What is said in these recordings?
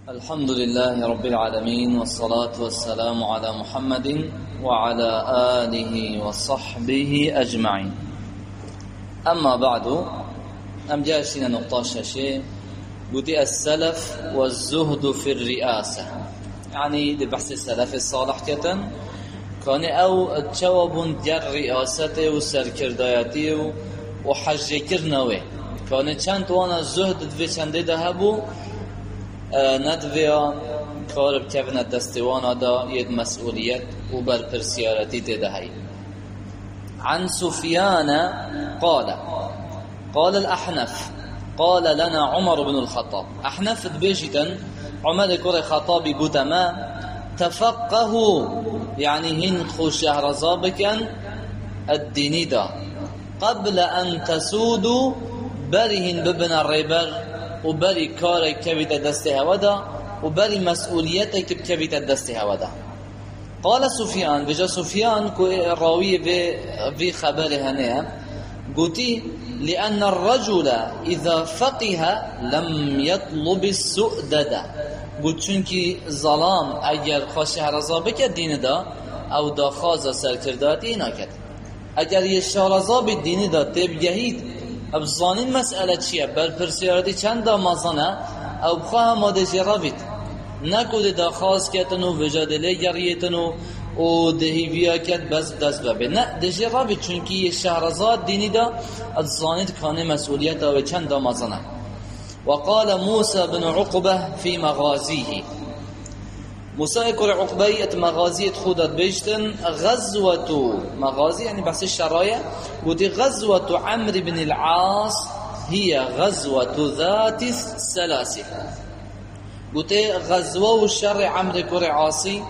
الحمد لله رب العالمين، والصلاة والسلام على محمد وعلى آله وصحبه أجمعين. أما بعد، أم جاشنا نقطة شيء بدي السلف والزهد في الرئاسة، يعني دي بحث السلف الصالح كتن كان أو تشوب جر رئاسته وسركردايته وحج كرنوه كان چند وانا زهد في چند ذهبوا ندویا کار بکن دستوان دا ید مسئولیت و بر پرسیارتی تدهی. عن سفيان قال الأحنف قال لنا عمر بن الخطاب. أحنف دبيجتن عمر كور خطابي قدما تفقهوا، يعني هن خو شهرزابكن الديني دا قبل أن تسودوا، برهن ببن الربر وبري كاري كبيت دست هودا وبري مسؤوليتك بكبيت دست هودا. قال سفيان، بجا سفيان راوي في خبر هنيه قلتي لأن الرجل إذا فقه لم يطلب السؤدد. قلت چونكي ظلام اگر خوش هرزابك الدين دا او دا خاز سرکرداتی ناكد. اگر یہ شهرزاب الدين دا تبگهید ابزانین مسئله چیه؟ بر پرسیارتی چند دامازانه او بخواه ماده جرابید نکود دا خواست کتن و وجادله گریتن و دهیویا کت بس دست ببه، نه ده جرابید، چونکه یه شهرزاد دینی دا ابزانید کانه مسئولیت و چند دامازانه. وقال موسى بن عقبة في مغازيه، موسى كر عقبة مغازية خودت بيشتن غزوة مغازي، يعني بحث الشرايع. ودي غزوة عمرو بن العاص هي غزوة ذات السلاسل. ودي غزوة والشر عمرو كر عاصي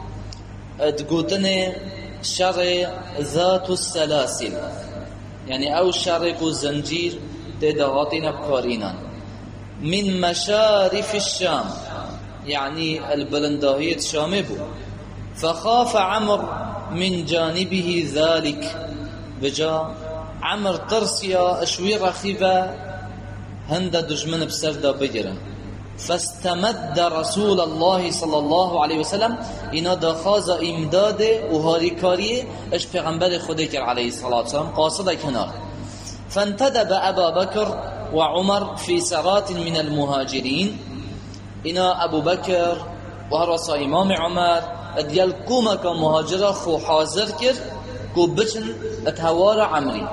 تقولتني شر ذات السلاسل، يعني أو شر كو زنجير تدهاتنا بكارينا من مشارف الشام، يعني البلنداهية شامي بو. فخاف عمر من جانبه ذلك، بجا عمر ترسيا اشوي رخيفة هند دجمن بسردا بجرا. فاستمد رسول الله صلى الله عليه وسلم إنا دخاز امداد وهاريكاري اش پیغمبر خودك عليه الصلاة والسلام قاصد كنار. فانتدب أبا بكر وعمر في سرات من المهاجرين. إنا أبو بكر وهرسا إمام عمر ديال كومك مهاجرة خو حاضر كر كو بچن اتهوار عمري.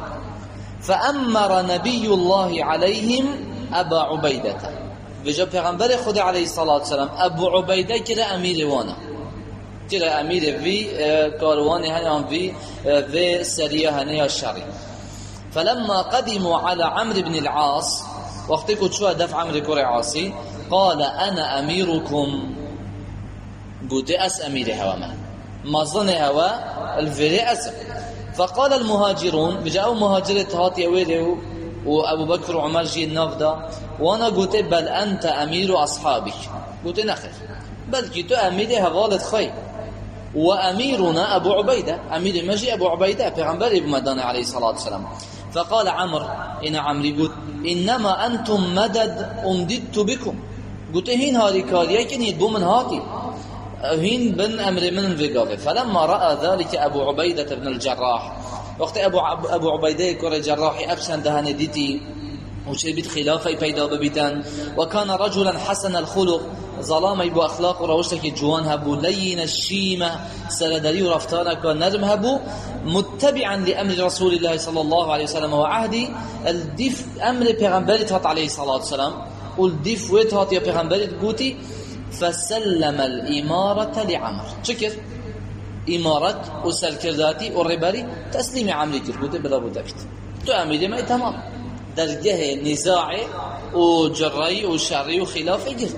فأمر نبي الله عليهم أبا عبيدة، بجا پیغمبر خود عليه الصلاة والسلام أبو عبيدة كرا أمير وانا، كرا أمير في كاروان هنيان في سرية هنيا الشري. فلما قدموا على عمرو بن العاص، وقت كنت شو دفع عمرو كرا عاصي، قال أنا أميركم. قلت أس أمير هواما ما ظن هوا الفري أسم. فقال المهاجرون، بجاءوا مهاجرة هاتي أوله وأبو بكر وعمر جي النافذة، وأنا قلت بل أنت أمير أصحابك. قلت نخر، بل كنت أمير هوالد خير، وأميرنا أبو عبيدة، أمير مجي أبو عبيدة پیغمبر ابن مدان عليه الصلاة والسلام. فقال عمر إن عمري قلت إنما أنتم مدد أمددت بكم. قلت هين هاري كاريا كن يدبو من هاتي هين بن أمر من الرقابة. فلما رأى ذلك أبو عبيدة بن الجراح، وقت أبو عبيدة كور الجراح أبشن دهن ديتي وشي بيت خلافة بيدا ببيتان، وكان رجلا حسن الخلق، ظلام يبو أخلاق وروشتك جوان هبو، لين الشيمة سردري ورفتانك ونرم هبو، متبعا لأمر رسول الله صلى الله عليه وسلم وعهدي. الدف أمر پیغمبر تهات عليه الصلاة والسلام، والدف ويتهات يا پیغمبر قوتي. فسلم الإمارة لعمر، شكر إمارة وسلكرداتي والرباري تسليم عمري كربوتي بلا بودكت تو أميري ما تمام درجه نزاعي وجري وشري وخلاف جرد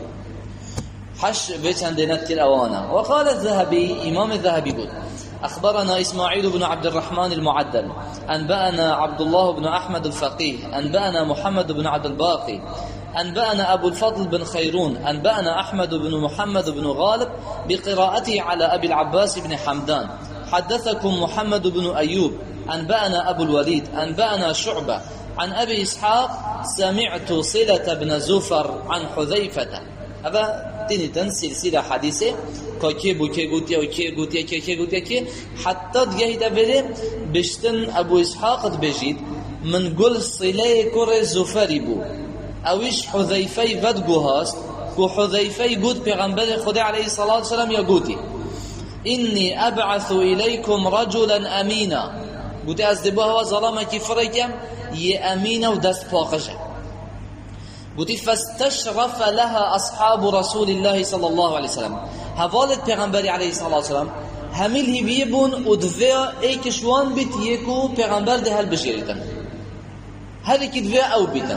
حش بيت عندنا الأوانا. وقال الذهبي، إمام الذهبي قل أخبرنا إسماعيل بن عبد الرحمن المعدل، أنبأنا عبد الله بن أحمد الفقيه، أنبأنا محمد بن عبد الباقي، أنبأنا أبو الفضل بن خيرون، أنبأنا أحمد بن محمد بن غالب بقراءته على أبي العباس بن حمدان. حدثكم محمد بن أيوب، أنبأنا أبو الوليد، أنبأنا شعبة عن أبي إسحاق سمعت صلة بن زفر عن حذيفة اما دینیتن سلسله حدیثه که بو که گوتیا و که گوتیا که گوتیا که حتی دیگه دا بره بشتن ابو اسحاق بجید من قل صله کر زفری بو اویش حذیفه ودگو هاست که حذیفه گوت پیغمبر خدا علیه الصلاة والسلام یا گوتی اینی ابعث الیکم رجلا امینا گوتی از دبو هوا ظلامه کی فرکم یه امینه و دست پاقشه گوتی فاستشرف لها اصحاب رسول الله صلی الله علیه وسلم حوالت پیغمبری علیه الصلاة والسلام همیل هیویه بون و دویا ایکشوان بیت یکو پیغمبر ده هل بشیریتن هل اکی دویا او بیتن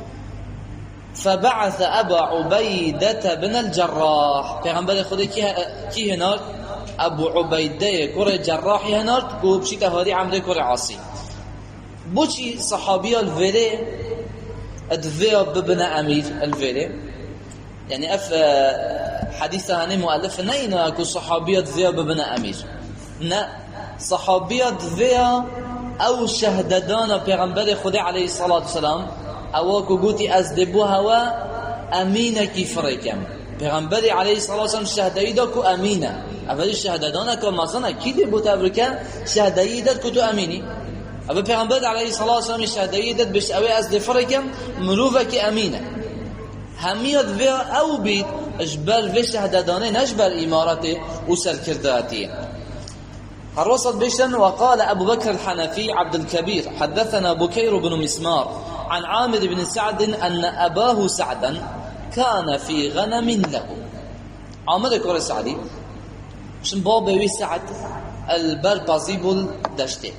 فبعث ابا عبیدة بن الجراح پیغمبر خود کی هنار ابو عبیده کور جراحی هنار کو بشی تهاری عمره کور عاصی بوچی صحابی الویره ادویا ببن امیر الویره يعني اف حديثه هني مؤلف نينا كو صحابيات ذيا ببن امير نا صحابيات ذيا او شهددان پیغمبر خدا عليه الصلاه والسلام او کو گوتی از دبو هوا امینه کی فرکم پیغمبر علیه الصلاه والسلام شهدایی دا کو امینه اولی شهددان کو مثلا کی دبو تبرکه شهدایی داد کو تو امینی ابو پیغمبر علیه الصلاه والسلام شهدایی داد بش اوی از دفرکم مروفه کی امینه همیاد و او بید اجبر و شهددانه نجبر امارته و سرکرداتی هر وسط بشن وقال ابو بكر الحنفي عبد الكبير حدثنا بكير بن مسمار عن عامر بن سعد ان اباه سعدا كان في غنم له عامر كور سعدي شن بابي سعد البر بازيبل دشته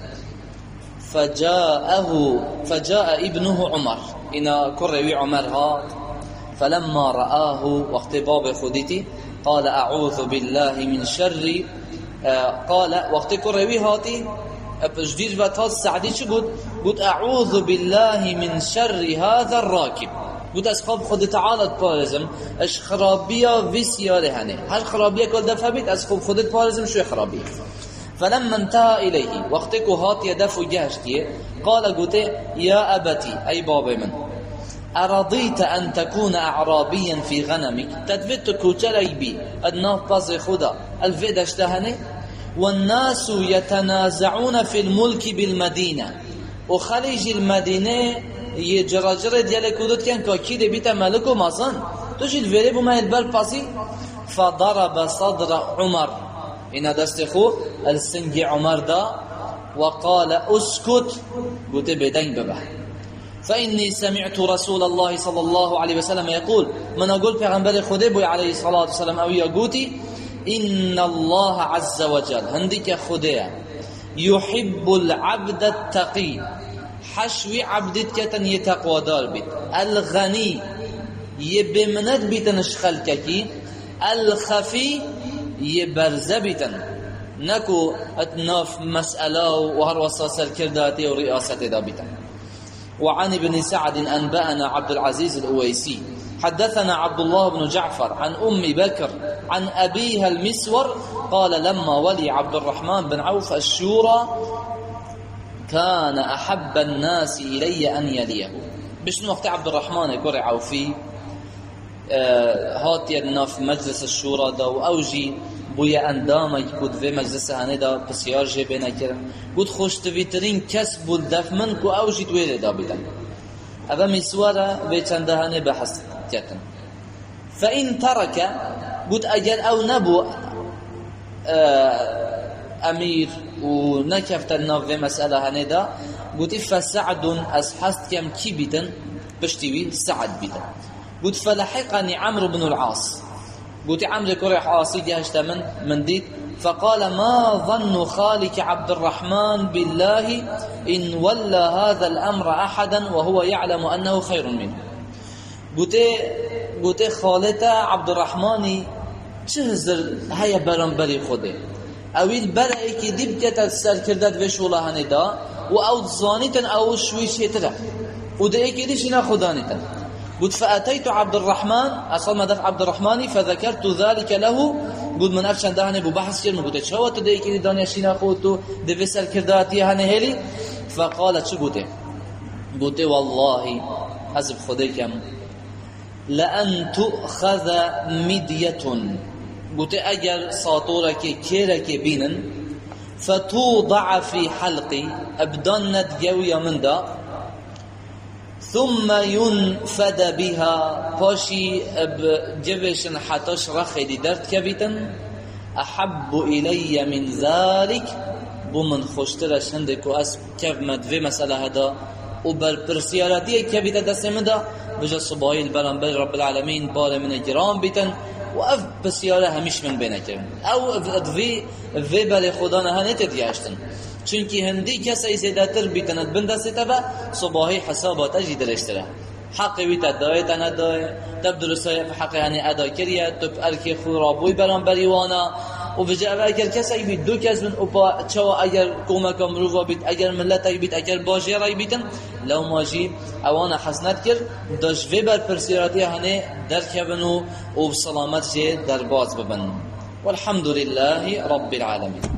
فجاء ابنه عمر ان كروي عمر هات فلما رآه وقت باب خودتی قال اعوذ بالله من شر قال وقت كروي هاتي جديد وقت سعدي چه قلت اعوذ بالله من شر هذا الراكب قلت اصحاب خود تعالى پارزم اش خرابيا وسياره هنه هر خرابيا كل دفع بيت اصحاب خودت پارزم شو خرابيا فلما انتهى اليه وقت کو هاتي دفع جهشتي قال قلت يا ابتي اي بابا من ارضيت ان تكون اعرابيا في غنمك تدفت كوچلي بي ادناف باز خدا الفدشتهنه والناس يتنازعون في الملك بالمدينه وخليج المدينه يجراجر ديال كودت كان كيد بيت ملك ومازن تجي الفريب ما البال باسي فضرب صدر عمر ان دستخو السنج عمر دا وقال اسكت قلت بدين بابا فإني سمعت رسول الله صلى الله عليه وسلم يقول من أقول پیغمبر خدا بو عليه الصلاة والسلام أو يقولي إن الله عز وجل هندك خدا يحب العبد التقي حشوي عبدت كتن يتقوى دار بيت الغني يبمند بيتن شخلككي الخفي يبرز بيتن نكو اتناف مسألة وهر وصاصر كرداتي ورئاسة دا بيتن وعن ابن سعد أنبأنا عبد العزيز الأويسي حدثنا عبد الله بن جعفر عن أم بكر عن أبيها المسور قال لما ولي عبد الرحمن بن عوف الشورى كان أحب الناس إلي أن يليه بشنو وقت عبد الرحمن يقول عوفي هاتي الناف مجلس الشورى دا وأوجي بویا اندامه که بود و مجلس هنه دا بسیار جبه نکرم بود خوشتویترین کس بود دفمن که اوشی تویده دا بیدن اما میسواره و چنده هنه بحث کتن فإن ترک بود اگر او نبو امیر و نکفت الناف و مسئله هنه دا بود فسعد از حست کم کی بیدن بشتوی سعد بیدن بود فلحقني عمرو بن العاص قلت عمرو كرح عاصي جهشت من ديت فقال ما ظن خالك عبد الرحمن بالله إن ولى هذا الأمر أحدا وهو يعلم أنه خير منه قلت خالته عبد الرحمن چهزر هيا برنبري خوده اویل برای که دیب که تسر کردد و شوله هندا و او زانیتن او شویش هتره و ده ایکی دیش اینا خدانیتن قلت فأتيت عبد الرحمن أصل ما دفع عبد الرحمن فذكرت ذلك له قلت من أفشان دهني ببحث كرم قلت شو تدري كي دانيا شينا خوتو دفسر كرداتي هنهلي فقالت شو قلت والله حسب خديكم لأن تؤخذ مدية قلت أجر ساطورك كيرك بينن فتوضع في حلقي أبدنت جوية من دا ثم ينفد بها باشي بجبشن حتاش رخي درد كبيتن أحب إلي من ذلك بمن خوشترش هندك وأس كيف مدفي مسألة هذا وبالبرسياراتية كبيتة دست من دا بجا صباحي البرنبال رب العالمين بار من جرام بيتن وأف بسيارة هميش من بينك أو في بال خدا نه نتدياشتن چونکی هندی کسی زیادتر بیتند بندسته و صباحی حسابات اجی درشتره حقی بیت دای تنه دای تب درستای حقی هنی ادا کریه تب ارکی خورابوی برام بریوانا و بجا اگر کسی بیت دو کس من اوپا چوا اگر کومک مروفا بیت اگر ملت بیت اگر باجی رای بیتن لو ماجی اوانا حسنت کرد داش وی بر پرسیراتی هنی درکبنو و بسلامت جه در باز ببن والحمد لله رب العالمين.